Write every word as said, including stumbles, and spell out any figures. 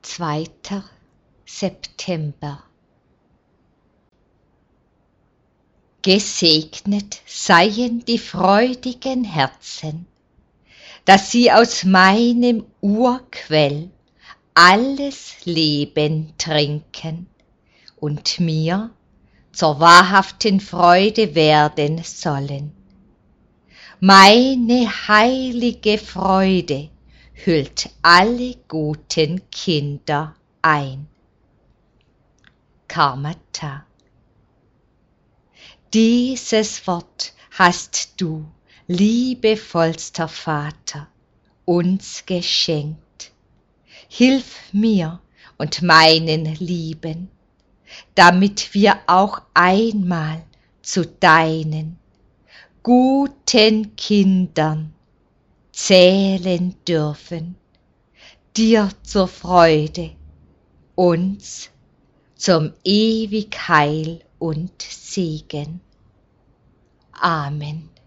zweiter September. Gesegnet seien die freudigen Herzen, dass sie aus meinem Urquell alles Leben trinken und mir zur wahrhaften Freude werden sollen. Meine heilige Freude hüllt alle guten Kinder ein. Karmata. Dieses Wort hast du, liebevollster Vater, uns geschenkt. Hilf mir und meinen Lieben, damit wir auch einmal zu deinen guten Kindern zählen dürfen, dir zur Freude, uns zum ewig Heil und Segen. Amen.